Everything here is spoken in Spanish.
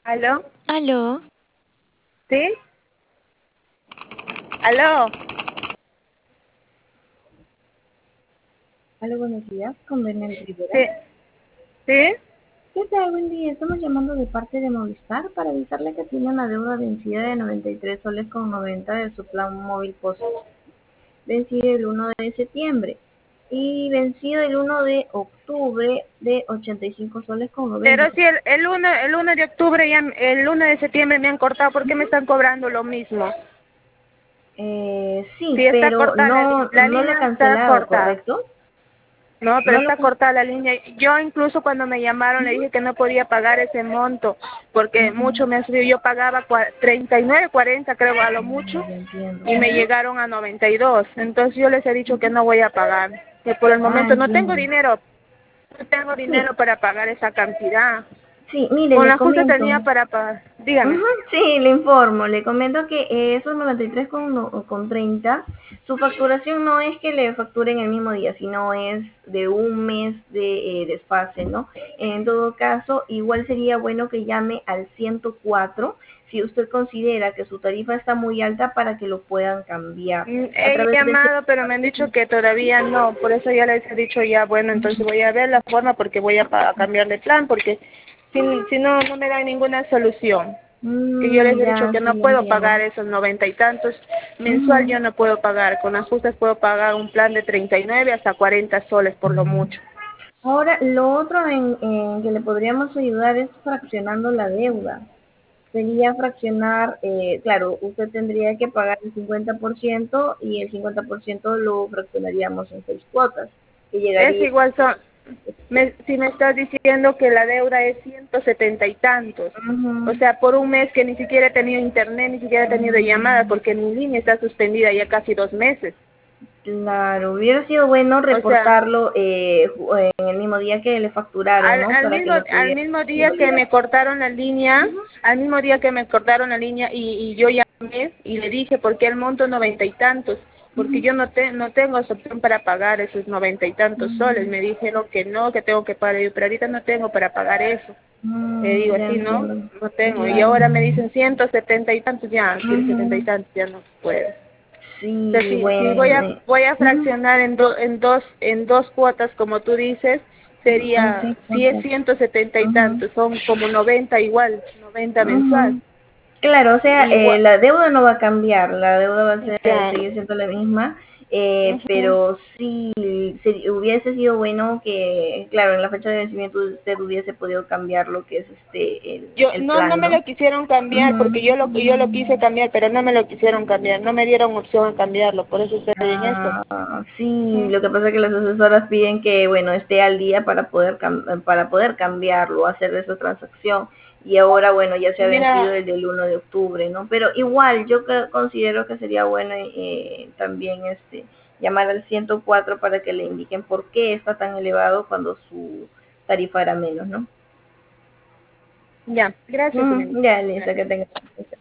¿Aló? Aló, ¿Sí? ¿Aló? Hola, buenos días, con Daniel Rivera. ¿Sí? ¿Sí? ¿Qué tal? Buen día. Estamos llamando de parte de Movistar para avisarle que tiene una deuda vencida de 93 soles con 90 de su plan móvil post vencido el 1 de septiembre y vencido el 1 de octubre de 85 soles con 90. Pero si el 1 de octubre, el 1 de septiembre me han cortado, ¿por qué me están cobrando lo mismo? Sí, Si está pero cortada la no lo ha línea está cancelado, cortada. ¿correcto? No, pero No lo está can- cortada la línea. Yo incluso cuando me llamaron le dije que no podía pagar ese monto porque Ujú. mucho me han subido. Yo pagaba 39, 40 creo a lo mucho Ya entiendo. y me Ujú. llegaron a 92. Entonces yo les he dicho que no voy a pagar, que por el momento no tengo Entiendo. dinero, no tengo Sí, dinero para pagar esa cantidad. sí, mire, Con le la justa comento. tenía para pagar. Dígame. Ujú, sí, le informo, le comento que esos 93 con 30, su facturación no es que le facturen el mismo día, sino es de un mes de desfase, ¿no? En todo caso, igual sería bueno que llame al 104 si usted considera que su tarifa está muy alta para que lo puedan cambiar. A He través del llamado, pero me han dicho que todavía no, por eso ya les he dicho ya, bueno, entonces voy a ver la forma porque voy a cambiar de plan, porque si no, no me dan ninguna solución. Que yo les he dicho Ya, que sí, no lo puedo entiendo. pagar esos 90 y tantos, mensual Ujú. yo no puedo pagar, con ajustes puedo pagar un plan de 39 hasta 40 soles por lo mucho. Ahora, lo otro en que le podríamos ayudar es fraccionando la deuda. Sería fraccionar, claro, usted tendría que pagar el 50% y el 50% lo fraccionaríamos en 6 cuotas, que Es llegaría, igual, si me estás diciendo que la deuda es 170 y tantos, o ujú, sea, por un mes que ni siquiera he tenido internet, ni siquiera he tenido llamadas, porque mi línea está suspendida ya casi 2 meses. claro, hubiera sido bueno O sea, reportarlo en el mismo día que le facturaron, ¿no? Para que le al pudiera mismo día que validar. me cortaron la línea, Ujú, al mismo día que me cortaron la línea y yo llamé y le dije, ¿por qué el monto 90 y tantos? Porque ujú, yo no tengo esa opción para pagar esos 90 y tantos soles. Me dijeron que no, que tengo que pagar, yo, pero ahorita no tengo para pagar eso. Le digo ya así, no, entiendo, no tengo. Y claro. ahora me dicen 170 y tantos, ya, si el setenta y Ujú, tantos ya no puedo. Entonces, sí, si voy bueno, a voy a ujú, fraccionar en dos cuotas, como tú dices, en sería, seis si es cuotas. 170 y tantos, son como 90 igual, 90 mensual. Ujú. Claro, o sea, Igual, la deuda no va a cambiar, la deuda va a ser, ya, seguir siendo la misma, ujú. pero sí hubiese sido bueno que, claro, en la fecha de vencimiento usted hubiese podido cambiar lo que es el No plan, me ¿no? lo quisieron cambiar Ujú. porque yo lo quise cambiar, pero no me lo quisieron cambiar, no me dieron opción a cambiarlo, por eso estoy en esto. Sí, Ujú. lo que pasa es que las asesoras piden que, bueno, esté al día para poder cambiarlo, hacer esa transacción. Y ahora, bueno, ya se ha vencido Mira, el del 1 de octubre, ¿no? Pero igual, yo considero que sería bueno también llamar al 104 para que le indiquen por qué está tan elevado cuando su tarifa era menos, ¿no? ya, gracias, señorita. Ya, listo, que Gracias. tenga.